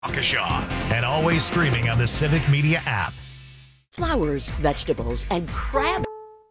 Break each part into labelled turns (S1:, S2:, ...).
S1: Waukesha, and always streaming on the Civic Media app.
S2: Flowers, vegetables, and crab.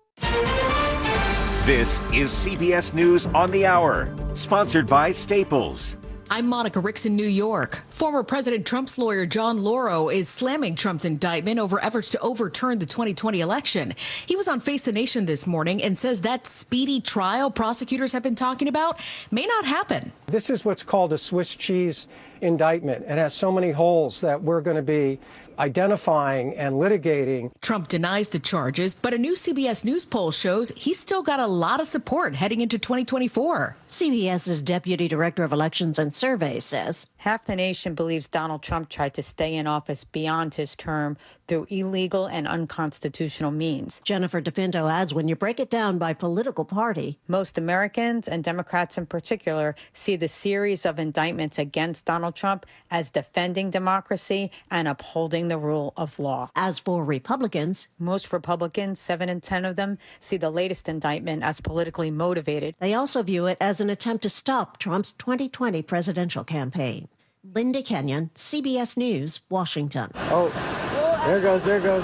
S3: This is CBS News on the Hour, sponsored by Staples.
S4: I'm Monica Ricks in New York. Former President Trump's lawyer John Lauro is slamming Trump's indictment over efforts to overturn the 2020 election. He was on Face the Nation this morning and says that speedy trial prosecutors have been talking about may not happen.
S5: This is what's called a Swiss cheese indictment. It has so many holes that we're going to be identifying and litigating.
S4: Trump denies the charges, but a new CBS News poll shows he's still got a lot of support heading into 2024.
S2: CBS's Deputy Director of Elections and Surveys says
S6: half the nation believes Donald Trump tried to stay in office beyond his term through illegal and unconstitutional means.
S2: Jennifer DePinto adds when you break it down by political party,
S6: most Americans, and Democrats in particular, see the series of indictments against Donald Trump as defending democracy and upholding the rule of law.
S2: As for Republicans,
S6: most Republicans, 7 in 10 of them, see the latest indictment as politically motivated.
S2: They also view it as an attempt to stop Trump's 2020 presidential campaign. Linda Kenyon, CBS News, Washington.
S5: Oh, there goes.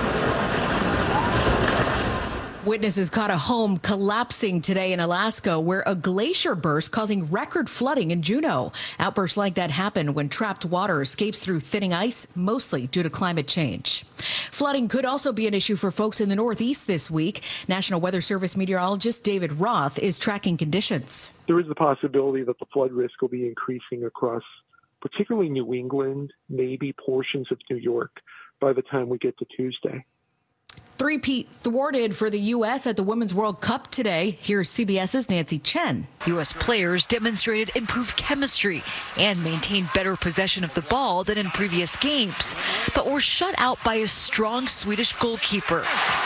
S4: Witnesses caught a home collapsing today in Alaska where a glacier burst causing record flooding in Juneau. Outbursts like that happen when trapped water escapes through thinning ice, mostly due to climate change. Flooding could also be an issue for folks in the Northeast this week. National Weather Service meteorologist David Roth is tracking conditions.
S7: There is the possibility that the flood risk will be increasing across particularly New England, maybe portions of New York by the time we get to Tuesday.
S4: Three-peat thwarted for the U.S. at the Women's World Cup today. Here's CBS's Nancy Chen.
S8: U.S. players demonstrated improved chemistry and maintained better possession of the ball than in previous games, but were shut out by a strong Swedish goalkeeper.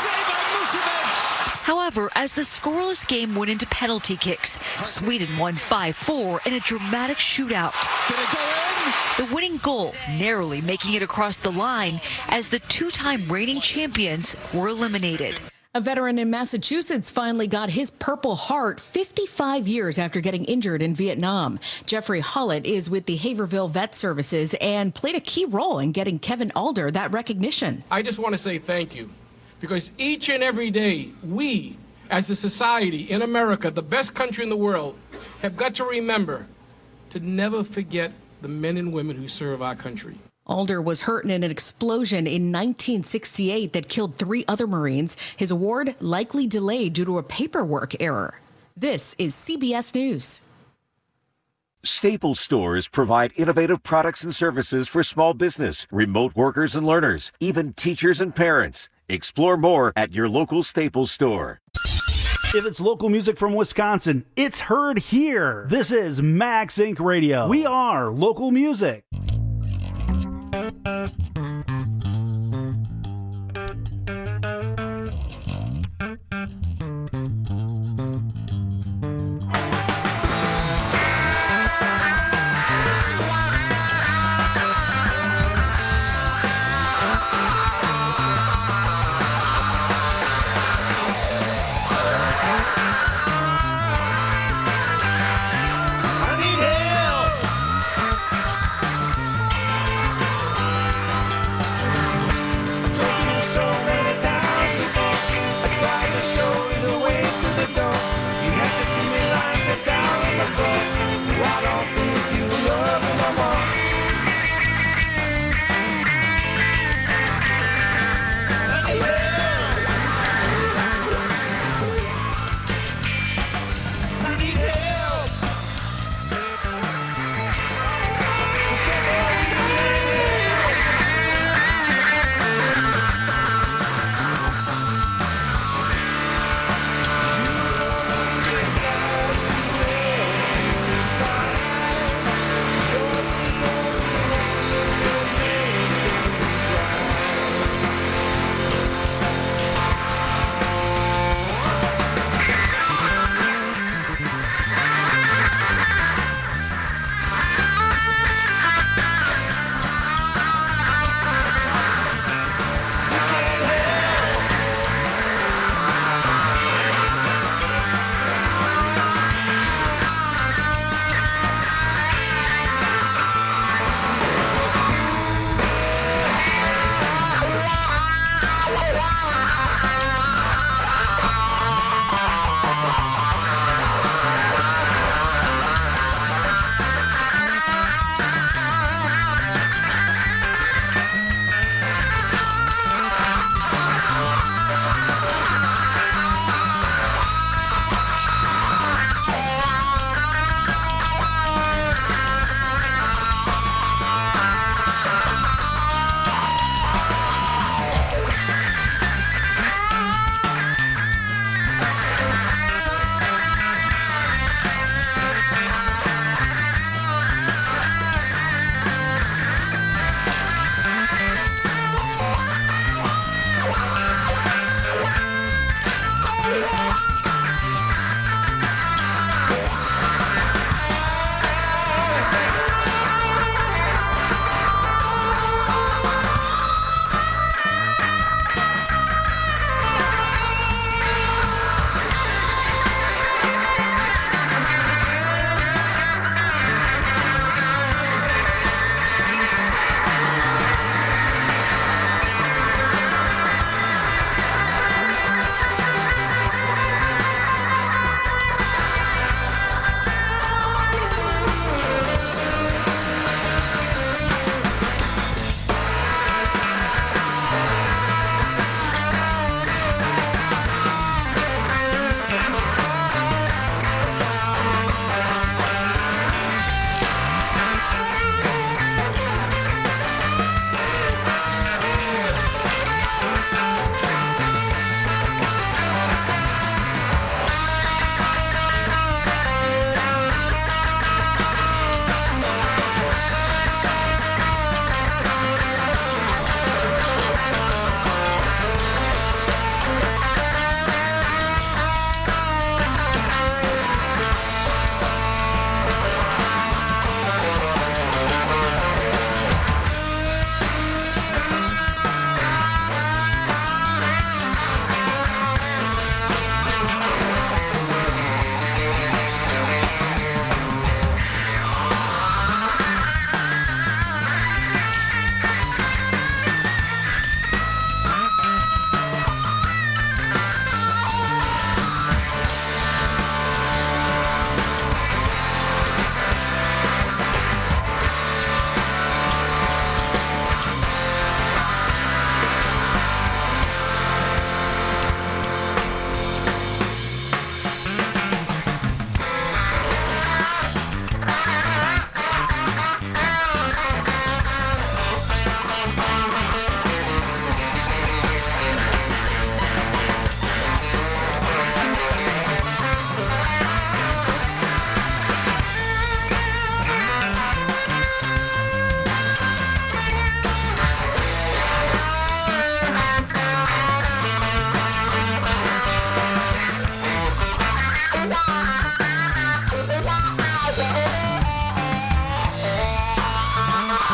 S8: However, as the scoreless game went into penalty kicks, Sweden won 5-4 in a dramatic shootout. The winning goal narrowly making it across the line as the two-time reigning champions were eliminated.
S4: A veteran in Massachusetts finally got his Purple Heart 55 years after getting injured in Vietnam. Jeffrey Hollett is with the Haverhill Vet Services and played a key role in getting Kevin Alder that recognition.
S9: I just want to say thank you, because each and every day we, as a society in America, the best country in the world, have got to remember to never forget the men and women who serve our country.
S4: Alder was hurt in an explosion in 1968 that killed 3 other Marines. His award likely delayed due to a paperwork error. This is CBS News.
S3: Staples stores provide innovative products and services for small business, remote workers and learners, even teachers and parents. Explore more at your local Staples store.
S10: If it's local music from Wisconsin, it's heard here. This is Max Inc. Radio. We are local music.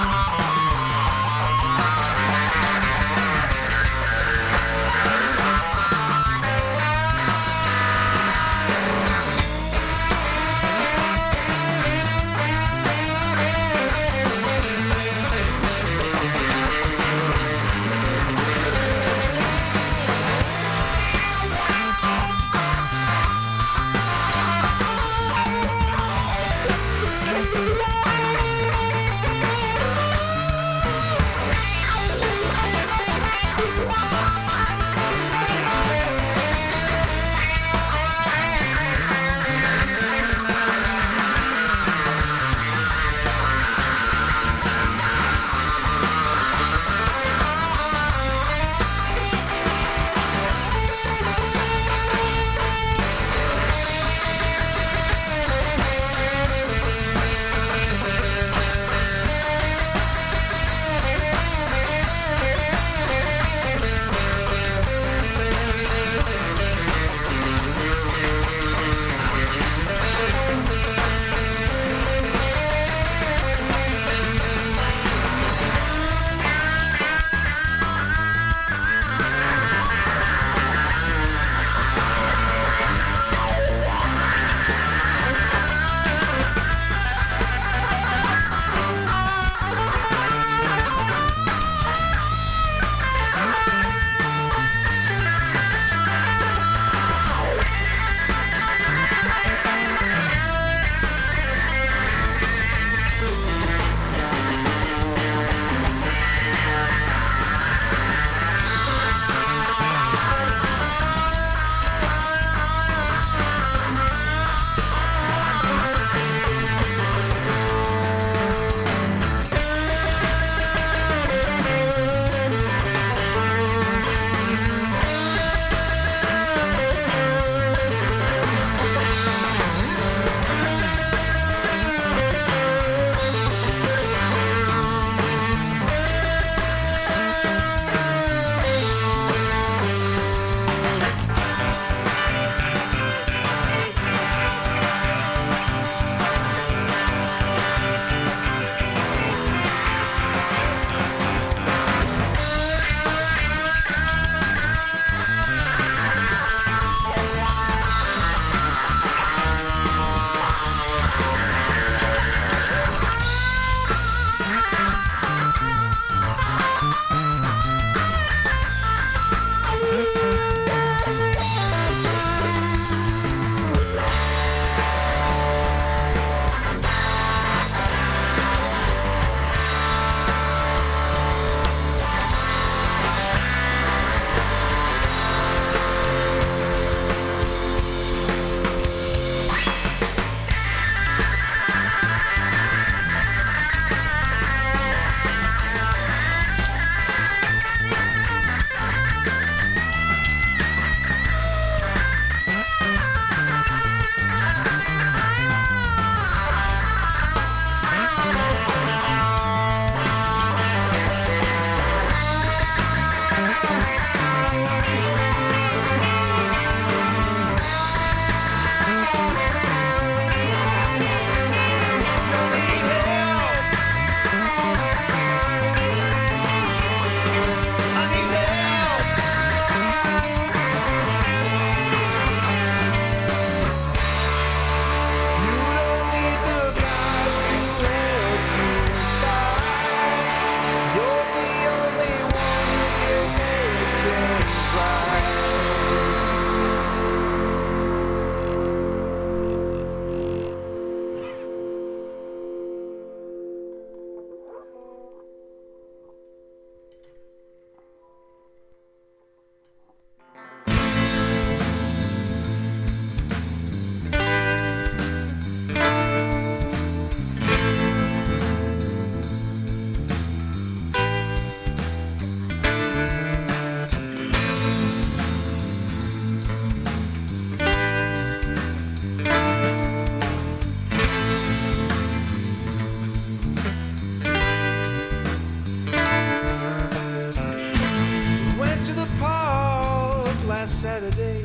S11: Saturday.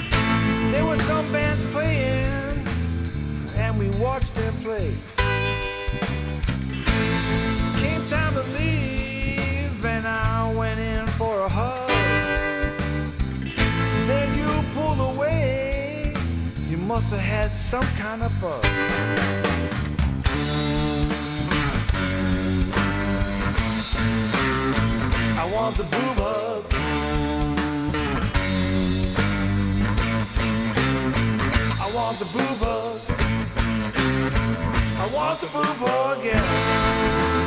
S11: There were some bands playing, and we watched them play. must have had some kind of bug. I want the boob hug. I want the boob hug. I want the boob hug, yeah.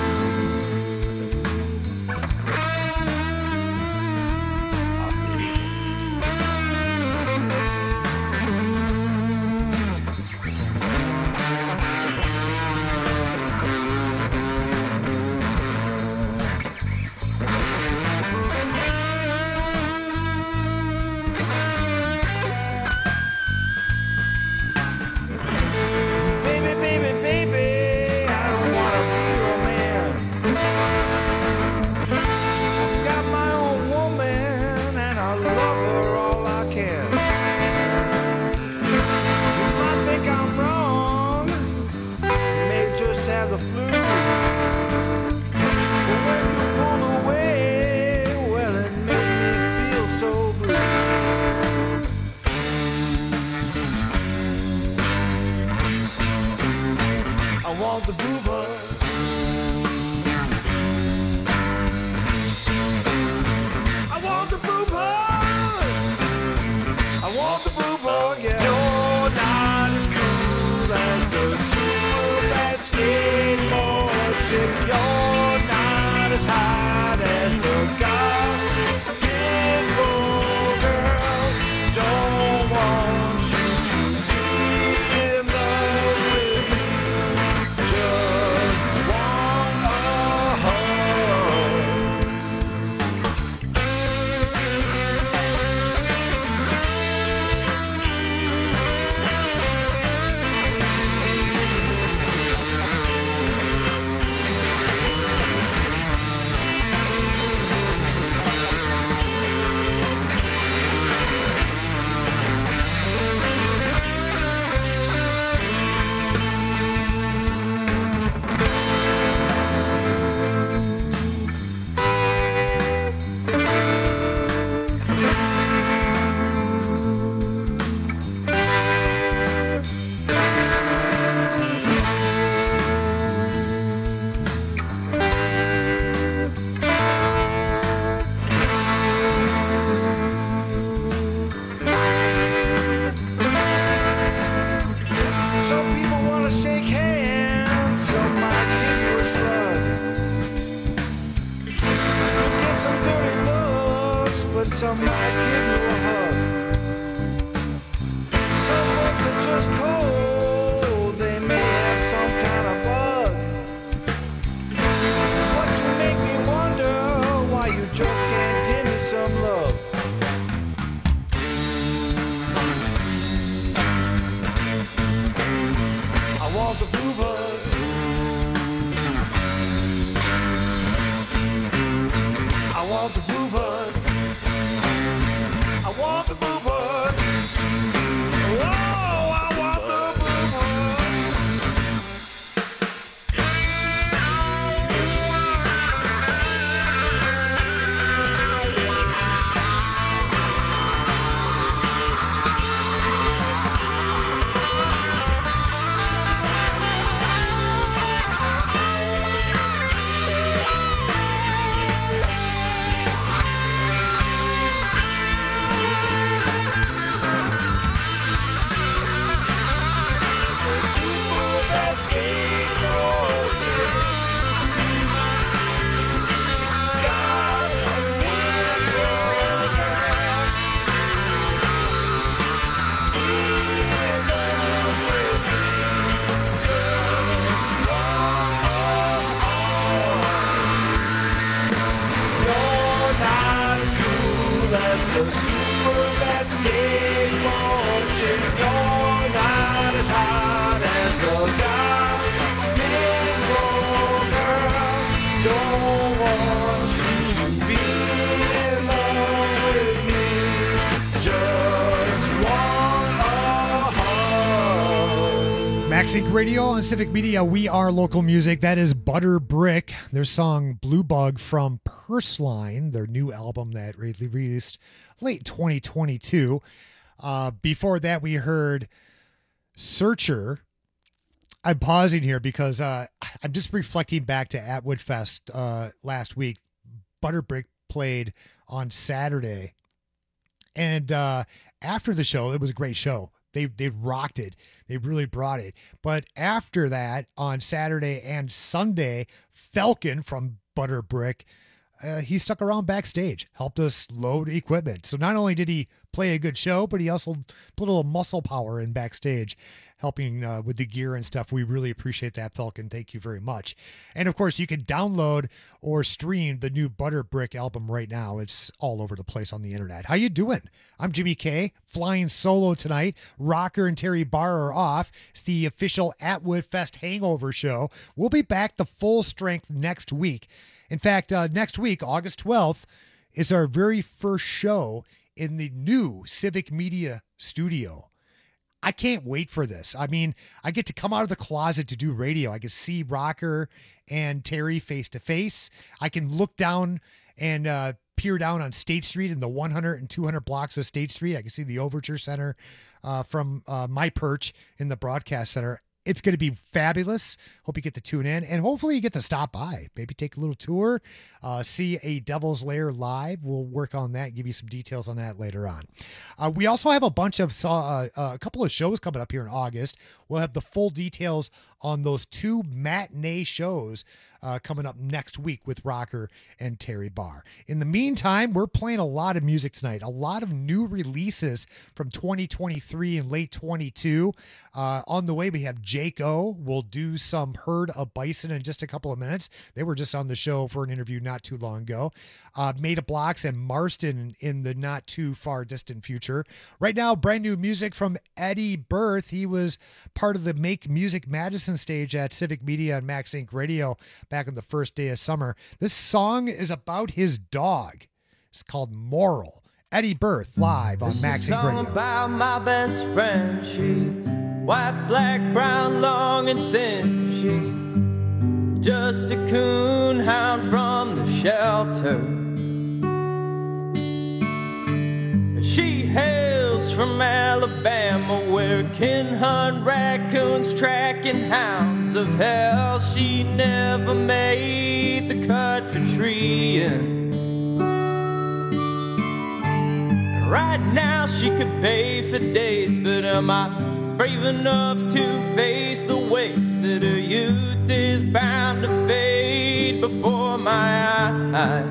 S11: The boob hug. I want the boob hug. I want the boob hug, yeah. You're not as cool as the super bad skateboard chick. You're not as hot as the guy. Pitbull girl, don't want you to be in love with me. Just want a hug. Some might give you a hug. Some folks are just cold. They may have some kind of bug. But you make me wonder why you just can't give me some love. I want the boob hug. I want the boob hug. I want the boob hug. Oh, I want the boob hug. The super bad skateboard chick. You're not as hot as the guy. Pitbull girl, don't want you to be in love with me. Just want a hug.
S12: MaxInc Radio on Civic Media. We are local music. That is Butter Brick. Their song Blue Bug from Purseline, their new album that released late 2022. Before that, we heard Searcher. I'm pausing here because I'm just reflecting back to Atwood Fest last week. Butterbrick played on Saturday. And after the show, it was a great show. They rocked it. They really brought it. But after that, on Saturday and Sunday, Falcon from Butterbrick, he stuck around backstage, helped us load equipment. So not only did he play a good show, but he also put a little muscle power in backstage, helping with the gear and stuff. We really appreciate that, Falcon. Thank you very much. And of course, you can download or stream the new Butterbrick album right now. It's all over the place on the internet. How you doing? I'm Jimmy K, flying solo tonight. Rocker and Terry Barr are off. It's the official Atwood Fest hangover show. We'll be back to full strength next week. In fact, next week, August 12th, is our very first show in the new Civic Media studio. I can't wait for this. I mean, I get to come out of the closet to do radio. I can see Rocker and Terry face to face. I can look down and peer down on State Street in the 100 and 200 blocks of State Street. I can see the Overture Center from my perch in the broadcast center. It's going to be fabulous. Hope you get to tune in, and hopefully you get to stop by. Maybe take a little tour, see a Devil's Lair live. We'll work on that, give you some details on that later on. We also have a couple of shows coming up here in August. We'll have the full details on those 2 matinee shows coming up next week with Rocker and Terry Barr. In the meantime, we're playing a lot of music tonight, a lot of new releases from 2023 and late 22. On the way, we have Jake O. We'll do some Herd of Bison in just a couple of minutes. They were just on the show for an interview not too long ago. Made of Blocks and Marston in the not too far distant future. Right now, brand new music from Eddie Berth. He was part of the Make Music Madison stage at Civic Media and Max Inc. Radio back on the first day of summer. This song is about his dog. It's called Moral. Eddie Berth live on Max Inc. Radio.
S13: This is a song about my best friend. She's white, black, brown, long and thin. She's just a coon hound from the shelter. She hails from Alabama, where kin hunt raccoons, tracking hounds of hell. She never made the cut for treeing. Right now she could pay for days, but am I brave enough to face the way that her youth is bound to fade before my eyes?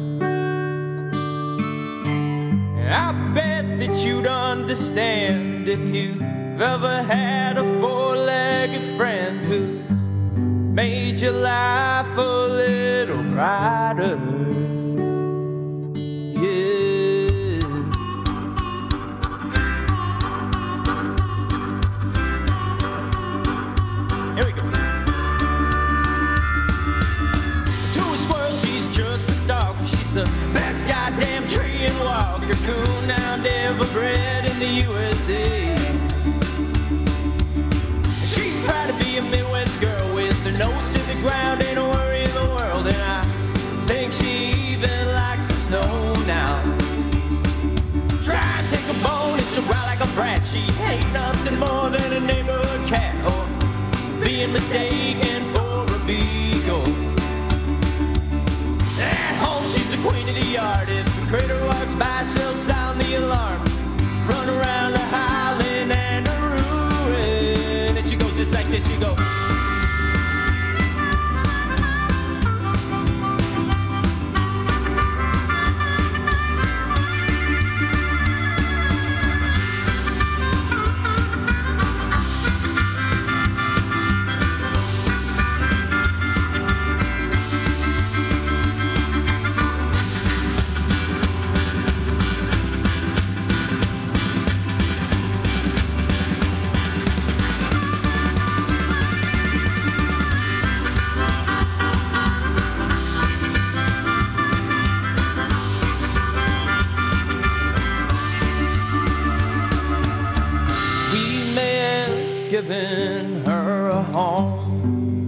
S13: I bet that you'd understand if you've ever had a four-legged friend who's made your life a little brighter. Yeah. Here we go. To a squirrel, she's just a stalker. She's the best goddamn tree and walker. Coon hound ever bred in the USA. She's proud to be a Midwest girl with her nose to the ground, ain't a worry in the world. And I think she even likes the snow now. Try and take a bone and she'll growl like a brat. She ain't nothing more than a neighborhood cat, or being mistaken for a beagle. At home she's the queen of the yard. If the critter walks by, she'll sound the alarm. Run around the howling and a ruin. And she goes just like this, she goes. Given her a home,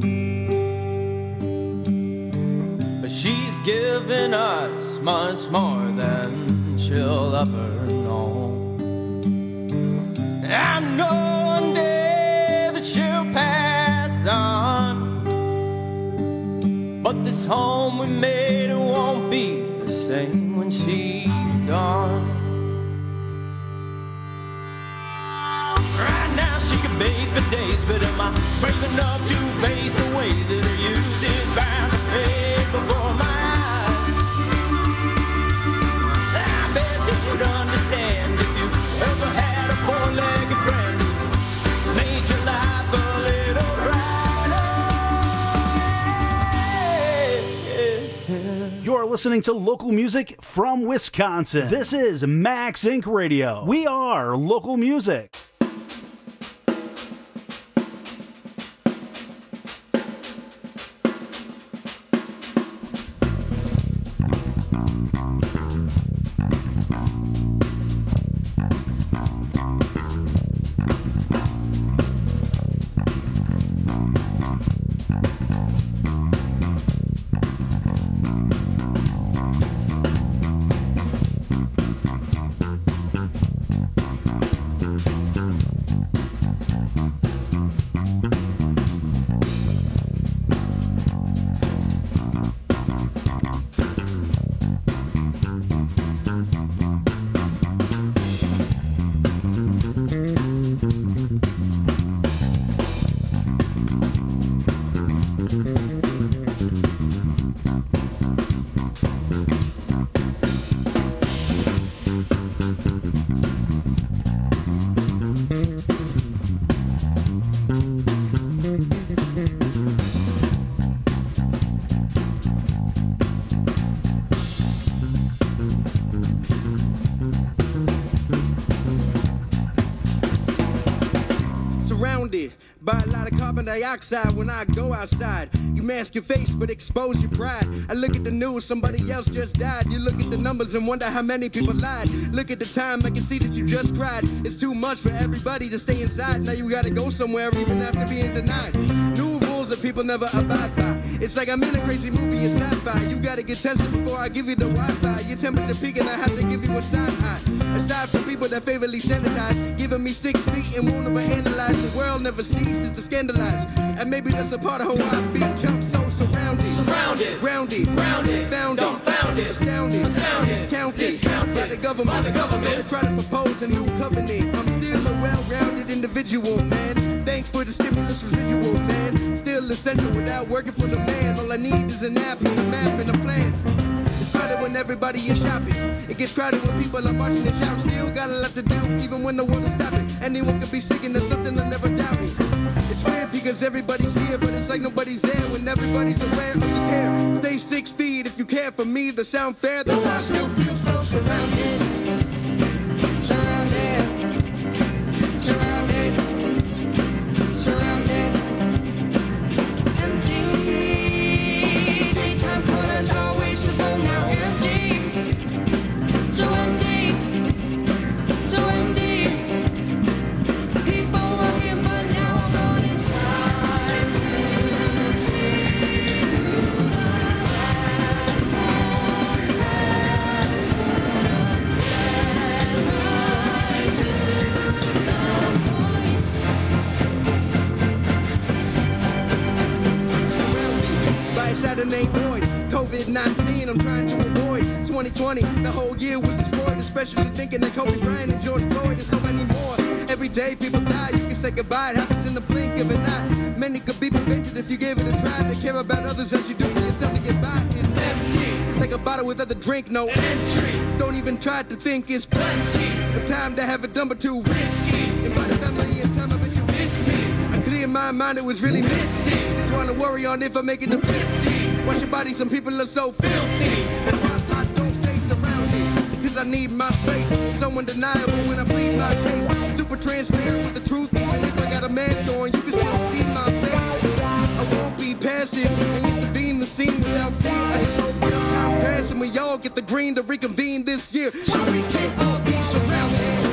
S13: but she's given us much more than she'll ever know. I know one day But this home we made, it won't be the same when she's gone. Right now she can bake for days, but am I brave enough to face the way that her youth is bound to fade before my eyes? I bet that you'd understand if you ever had a four-legged friend who made your life a little brighter.
S10: You're listening to local music from Wisconsin. This is Max Inc. Radio. We are local music.
S14: By a lot of carbon dioxide when I go outside. You mask your face but expose your pride. I look at the news, somebody else just died. You look at the numbers and wonder how many people lied. Look at the time, I can see that you just cried. It's too much for everybody to stay inside. Now you gotta go somewhere even after being denied. New rules that people never abide by. It's like I'm in a crazy movie, it's sci-fi. You gotta get tested before I give you the Wi-Fi. Your temperature peak and I have to give you a side eye. Aside from people that favorably sanitize, giving me 6 feet and won't ever analyze. The world never ceases to scandalize. And maybe that's a part of how I become so surrounded, grounded, found it, astounded, discounted by the government. They try to propose a new covenant. I'm still a well-rounded individual, man. Thanks for the stimulus residual, man. Still essential without working for the man. All I need is an app and a map and a plan. It's crowded when everybody is shopping. It gets crowded when people are marching and shouting. Still got a lot to do, even when no one is stopping. Anyone could be sick and there's something I never doubted. It's weird because everybody's here, but it's like nobody's there when everybody's aware of the care. Stay 6 feet if you care for me, the sound fair. Though I still feel so surrounded. COVID-19, I'm trying to avoid 2020. The whole year was destroyed, especially thinking that Kobe Bryant and George Floyd and so many more. Every day people die, you can say goodbye. It happens in the blink of an eye. Many could be prevented if you gave it a try. To care about others as you do for yourself to get by is empty. Like a bottle without the drink, no entry. Don't even try to think it's plenty. The time to have it done but too risky. Invite a family in time, I bet you miss me. I cleared my mind, it was really misty. Trying to worry on if I make it to 50. Watch your body, some people are so filthy. That's why I don't stay surrounded. Cause I need my space. So undeniable when I plead my case. Super transparent with the truth. Even if I got a mask on, you can still see my face. I won't be passive and intervene the scene without fear. I just hope time's pass and we all get the green to reconvene this year. So we can all be surrounded.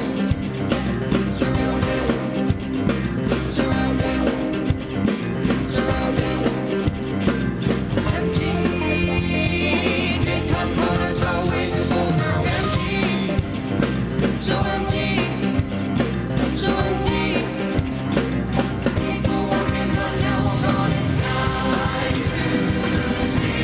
S11: See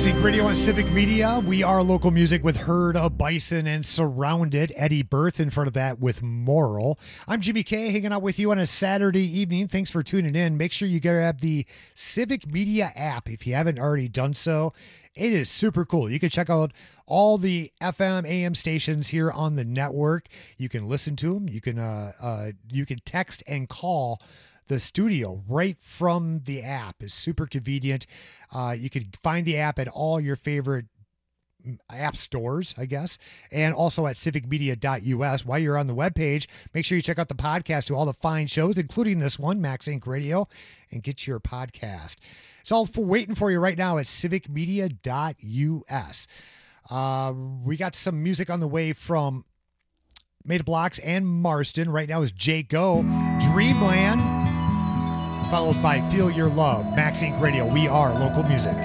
S12: MaxInc Radio and Civic Media. We are local music with Herd of Bison and Surrounded. Eddie Berth in front of that with Moral. I'm Jimmy K hanging out with you on a Saturday evening. Thanks for tuning in. Make sure you grab the Civic Media app if you haven't already done so. It is super cool. You can check out all the FM, AM stations here on the network. You can listen to them. You can text and call the studio right from the app. Is super convenient. You can find the app at all your favorite app stores, I guess, and also at civicmedia.us. While you're on the webpage, make sure you check out the podcast to all the fine shows, including this one, MaxInc Radio, and get your podcast. It's all waiting for you right now at civicmedia.us. We got some music on the way from Made of Blocks and Marston. Right now is Jay Go, Dreamland, followed by Feel Your Love. MaxInc Radio, we are local music.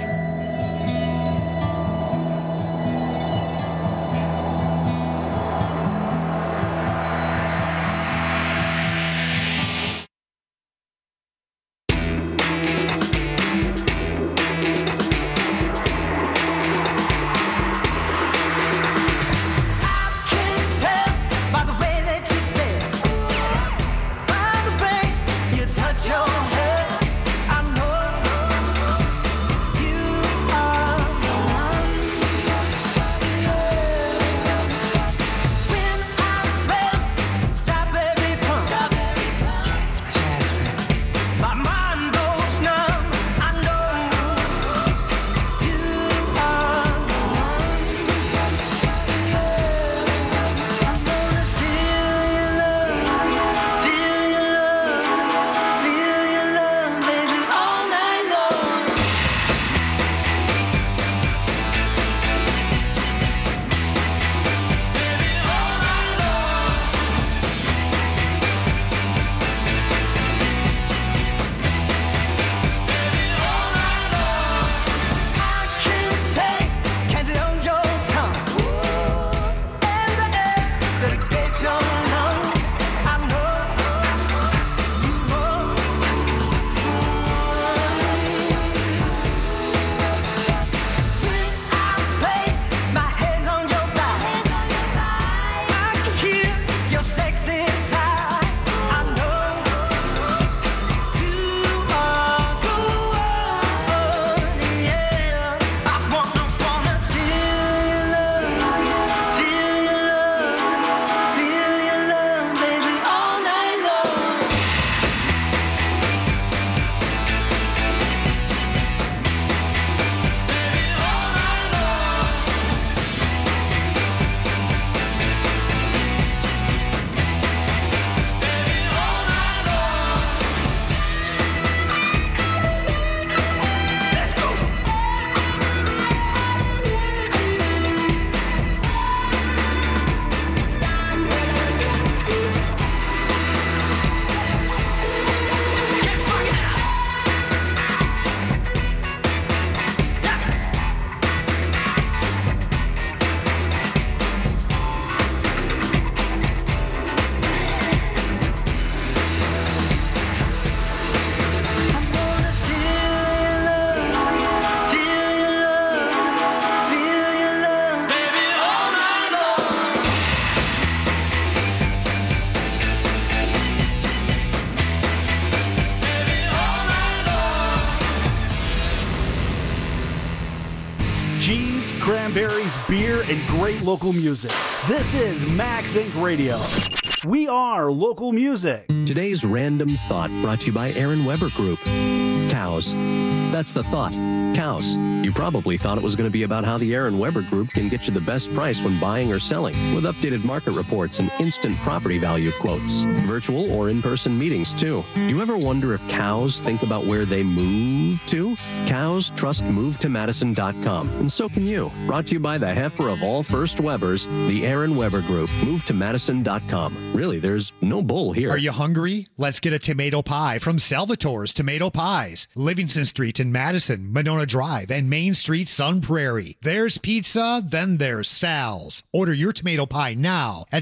S10: Cranberries, beer, and great local music. This is MaxInc Radio. We are local music.
S15: Today's random thought brought to you by Aaron Weber Group. Cows. That's the thought. Cows. You probably thought it was going to be about how the Aaron Weber Group can get you the best price when buying or selling, with updated market reports and instant property value quotes. Virtual or in-person meetings, too. You ever wonder if cows think about where they move to? Cows trust MoveToMadison.com, and so can you. Brought to you by the heifer of all First Webers, the Aaron Weber Group. MoveToMadison.com. Really, there's no bull here.
S12: Are you hungry? Let's get a tomato pie from Salvatore's Tomato Pies. Livingston Street in Madison, Monona Drive, and Main Street, Sun Prairie. There's pizza, then there's Sal's. Order your tomato pie now at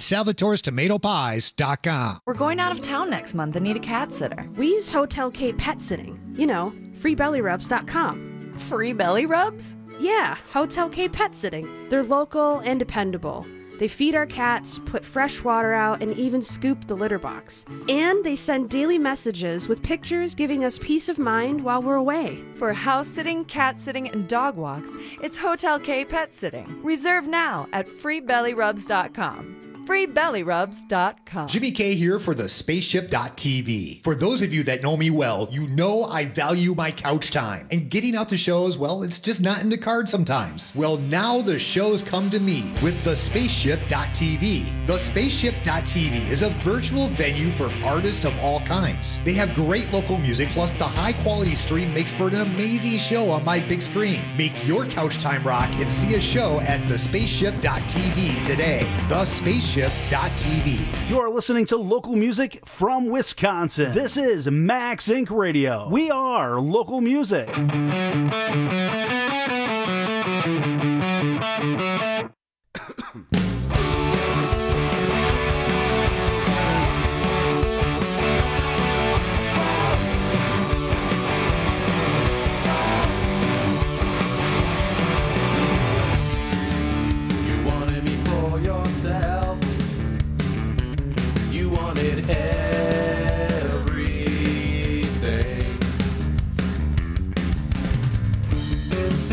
S12: salvatorestomatopies.com.
S16: We're going out of town next month and need a cat sitter.
S17: We use Hotel K Pet Sitting. You know, freebellyrubs.com.
S16: Free belly rubs?
S17: Yeah, Hotel K Pet Sitting. They're local and dependable. They feed our cats, put fresh water out, and even scoop the litter box. And they send daily messages with pictures giving us peace of mind while we're away.
S16: For house sitting, cat sitting, and dog walks, it's Hotel K Pet Sitting. Reserve now at freebellyrubs.com. freebellyrubs.com.
S18: Jimmy K here for the Spaceship.tv. For those of you that know me well, you know I value my couch time. And getting out to shows, well, it's just not in the cards sometimes. Well, now the shows come to me with the Spaceship.tv. The Spaceship.tv is a virtual venue for artists of all kinds. They have great local music, plus the high quality stream makes for an amazing show on my big screen. Make your couch time rock and see a show at the Spaceship.tv today. The Spaceship.tv.
S10: You're listening to local music from Wisconsin. This is Max Inc. Radio. We are local music.
S11: You wanted me for yourself. You wanted everything.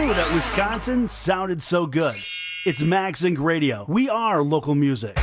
S10: knew that Wisconsin sounded so good? It's Max Inc. Radio. We are local music.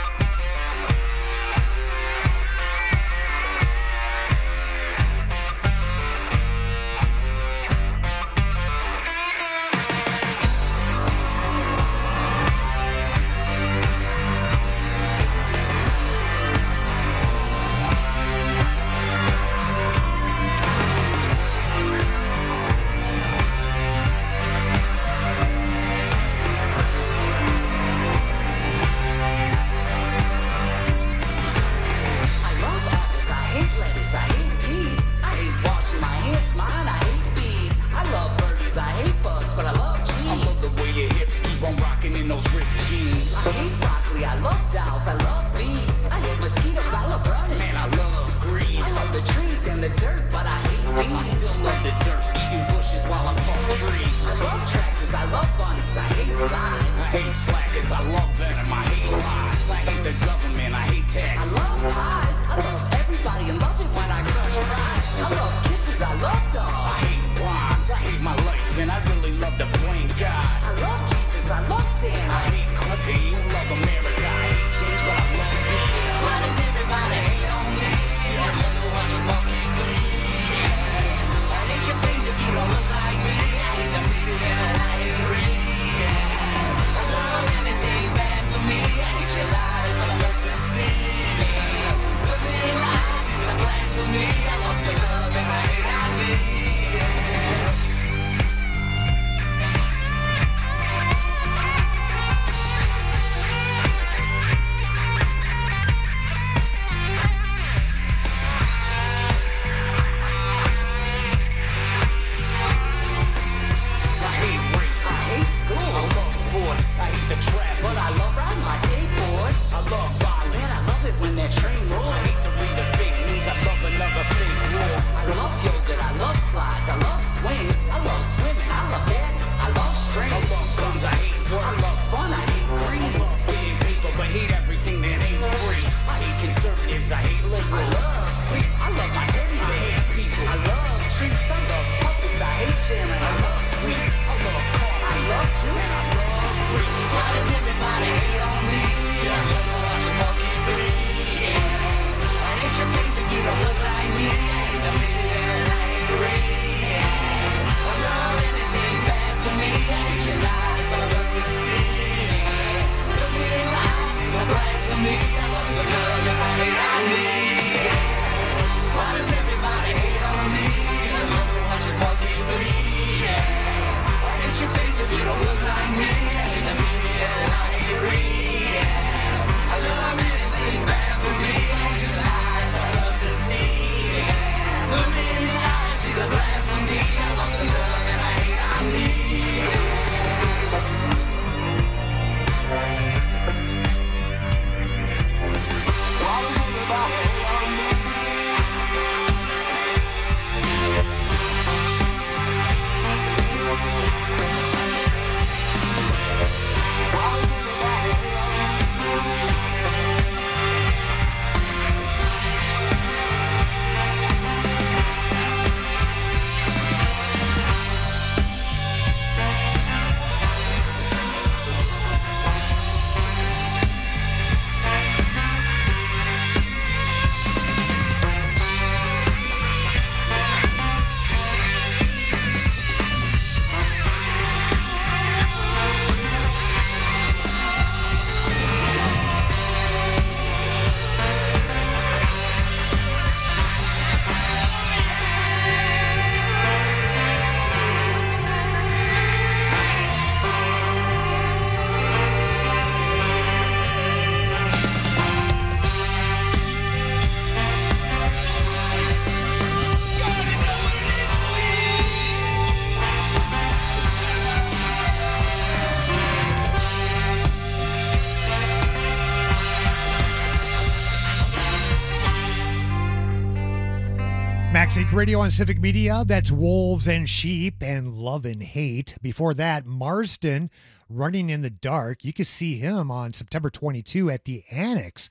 S12: Max Inc. Radio on Civic Media. That's Wolves and Sheep and Love and Hate. Before that, Marsden, Running in the Dark. You can see him on September 22 at the Annex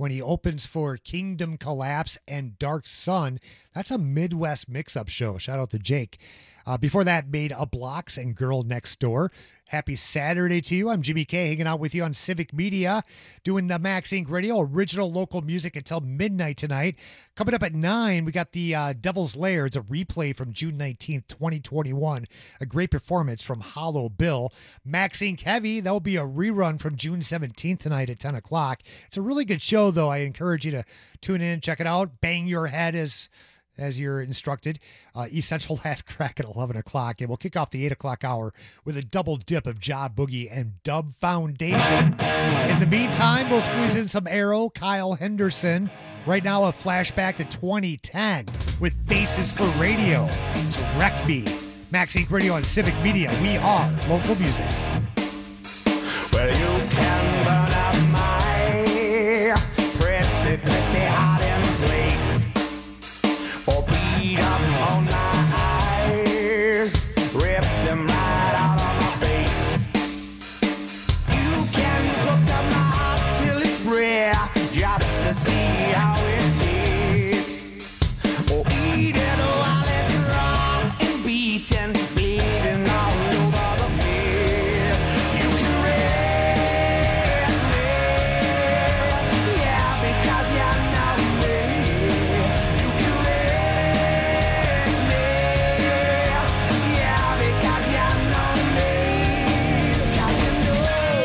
S12: when he opens for Kingdom Collapse and Dark Sun. That's a Midwest mix-up show. Shout out to Jake. Before that, Made a Blocks and Girl Next Door. Happy Saturday to you. I'm Jimmy K, hanging out with you on Civic Media, doing the Max Inc. Radio, original local music until midnight tonight. Coming up at 9, we got the Devil's Lair. It's a replay from June 19th, 2021. A great performance from Hollow Bill. Max Inc. Heavy, that will be a rerun from June 17th tonight at 10 o'clock. It's a really good show, though. I encourage you to tune in, check it out. Bang your head as you're instructed. Essential Last Crack at 11 o'clock. And we'll kick off the 8 o'clock hour with a double dip of Job Boogie and Dub Foundation. In the meantime, we'll squeeze in some Arrow, Kyle Henderson. Right now, a flashback to 2010 with Faces for Radio. It's Wreck Me. Max Inc. Radio on Civic Media. We are local music.
S11: Well, you can burn up my pretty hiding place, or beat up on my eyes, rip them right out of my face. You can cook up my heart till it's rare, just to see how it tastes, or eat it while it's raw and beaten, bleeding all over the place. You can raise me, yeah, because you know me. You can raise me, yeah, because you know me. Because you know.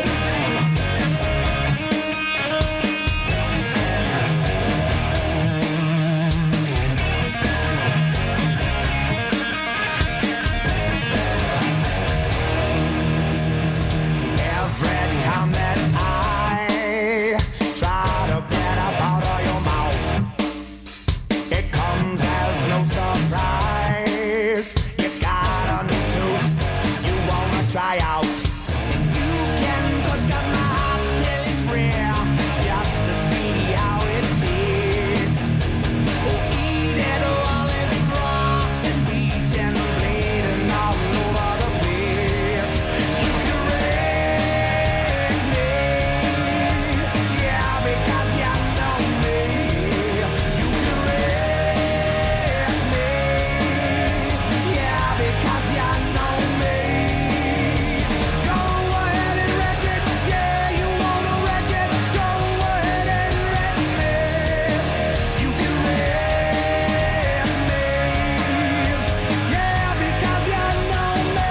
S11: Every time that I try to get up out of your mouth, it comes as no surprise. You got a new tooth you wanna try out. You can cook up my heart till it's rare, just to see how it tastes. Or eat it while it's raw and beaten, bleeding all over the place. You can raise me, yeah, because you know me. You can raise me, yeah, because you know me. Go ahead and wreck it, yeah, you wanna wreck it. Go ahead and wreck me. You can raise me, yeah, because you know me.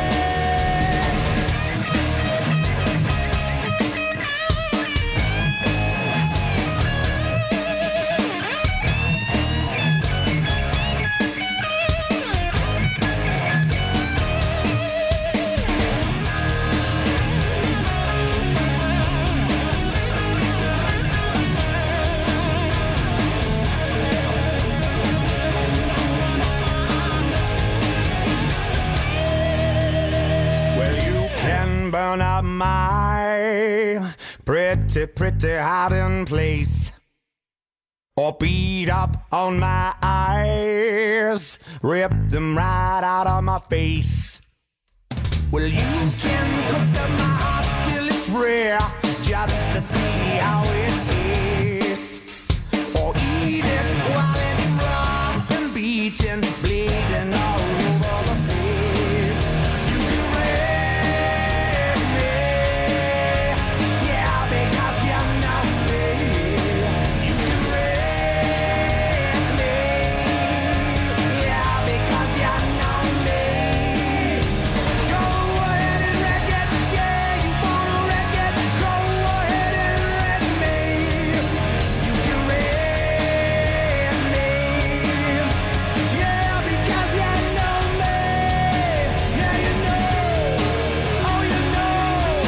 S11: Well, you can burn up my pretty hiding place, or beat up on my eyes, rip them right out of my face. Well, you can cook up my heart till it's rare, just to see how it tastes, or eat it while it's raw and beaten, bleeding all over the place. You can raise me, yeah, because you know me. You can raise me, yeah, because you know me. Go ahead and wreck it, yeah, you wanna wreck it. Go ahead and wreck me. You can raise me, yeah, because you know me. Yeah, you know, oh, you know.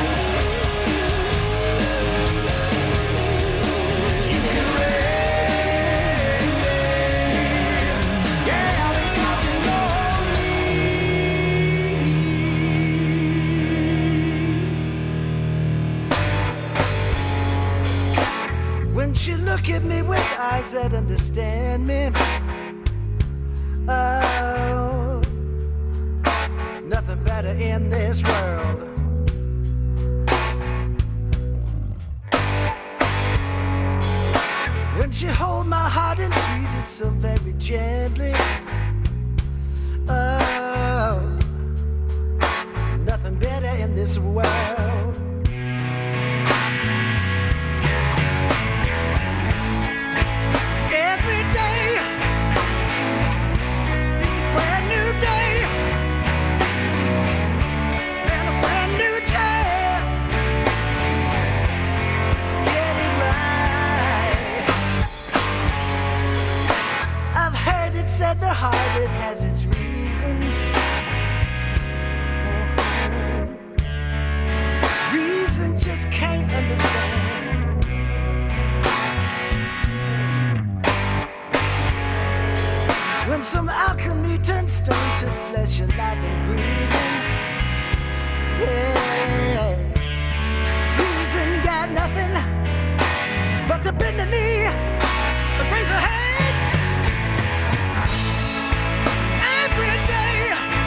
S11: You can raise me, yeah, because you know me.
S19: When she look at me with eyes that understand me, oh, nothing better in this world. your life and breathing. Yeah. Reason got nothing but to bend the knee and raise your hand. Every day,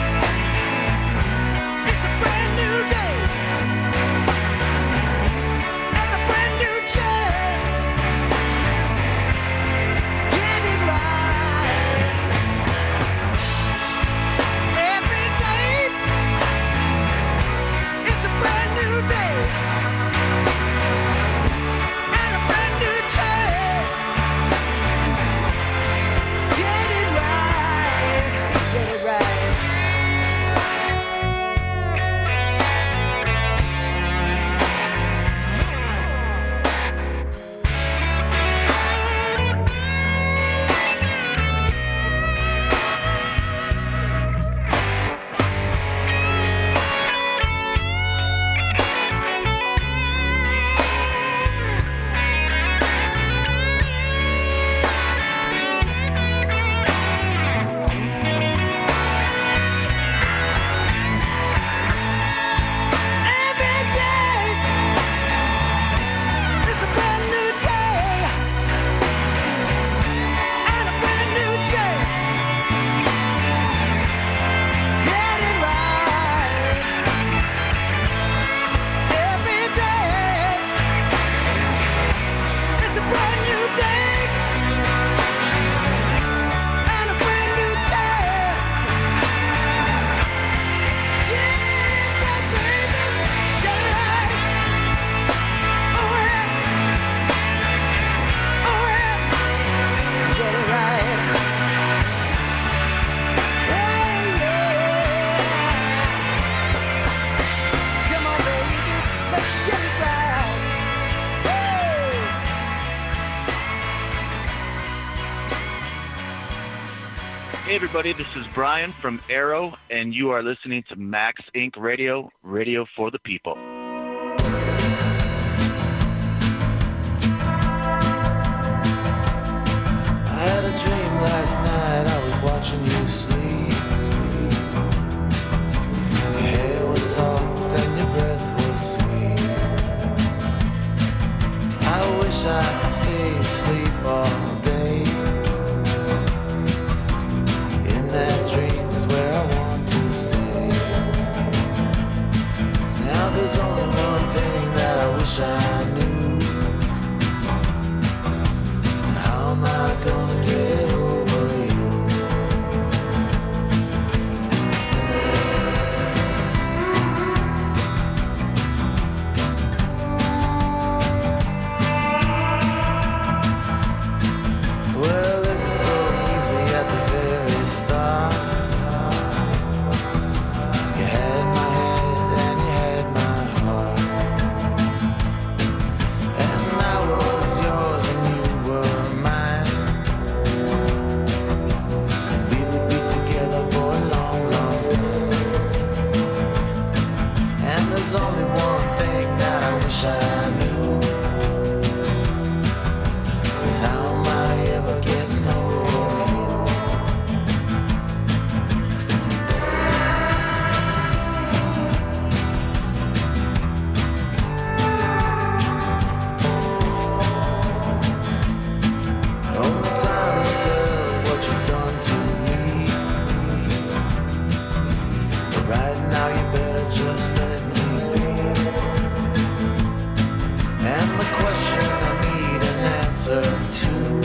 S19: it's a brand new day and a brand new chance. Get it right. Every day, it's a brand new day and a brand new chance. Get it right. Get it right.
S20: Hey everybody, this is Brian from Arrow, and you are listening to Max Inc. Radio, radio for the people.
S19: I had a dream last night, I was watching you sleep. Your hair was soft and your breath was sweet. I wish I could stay asleep all day. In that dream is where I want to stay. Now there's only one thing that I wish I knew. How am I gonna get over you? Well, it was so easy at the very start. You had my head and you had my heart, and I was yours and you were mine, and we would be together for a long, long time. And there's only one thing that I wish I knew, is how am I ever getting over you? All the time to tell what you've done to me, but right now you better just let me be. And the question I need an answer to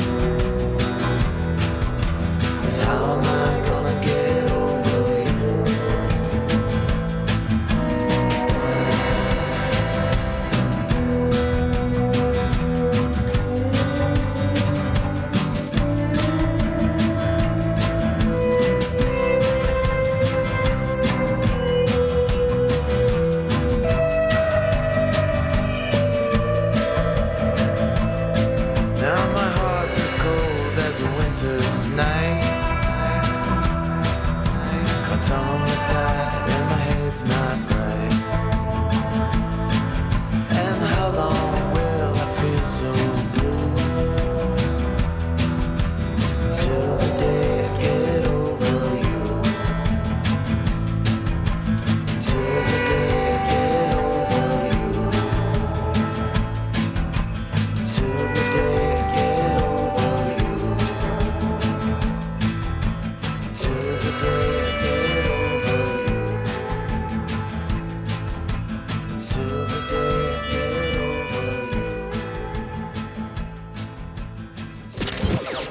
S19: is how am I gonna get over you? Now my heart's as cold as a winter's night. My tongue is tied and my head's not right. And how long will I feel so blue? Till the day I get over you.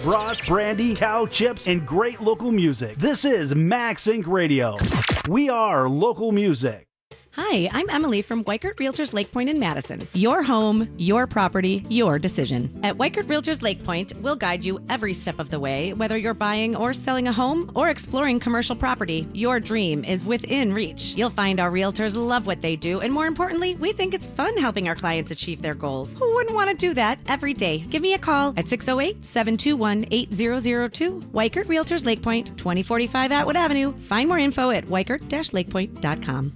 S10: brats, brandy, cow chips, and great local music. This is Max Inc. Radio. We are local music.
S21: Hi, I'm Emily from Weichert Realtors Lake Point in Madison. Your home, your property, your decision. At Weichert Realtors Lake Point, we'll guide you every step of the way. Whether you're buying or selling a home or exploring commercial property, your dream is within reach. You'll find our realtors love what they do, and more importantly, we think it's fun helping our clients achieve their goals. Who wouldn't want to do that every day? Give me a call at 608-721-8002. Weichert Realtors Lake Point, 2045 Atwood Avenue. Find more info at weichert-lakepoint.com.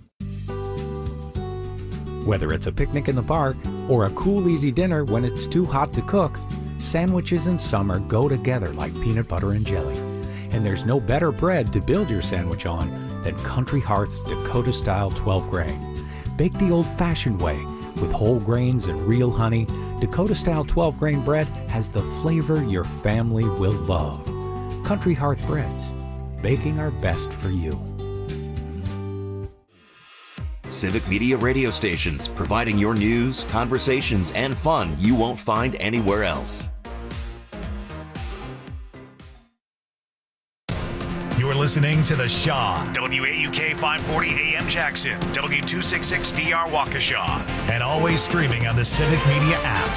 S22: Whether it's a picnic in the park or a cool, easy dinner when it's too hot to cook, sandwiches in summer go together like peanut butter and jelly. And there's no better bread to build your sandwich on than Country Hearth's Dakota-style 12-grain. Baked the old-fashioned way with whole grains and real honey, Dakota-style 12-grain bread has the flavor your family will love. Country Hearth Breads, baking our best for you.
S23: Civic Media radio stations, providing your news, conversations, and fun you won't find anywhere else.
S1: You're listening to The Shaw, WAUK 540 AM Jackson, W266DR Waukesha, and always streaming on the Civic Media app.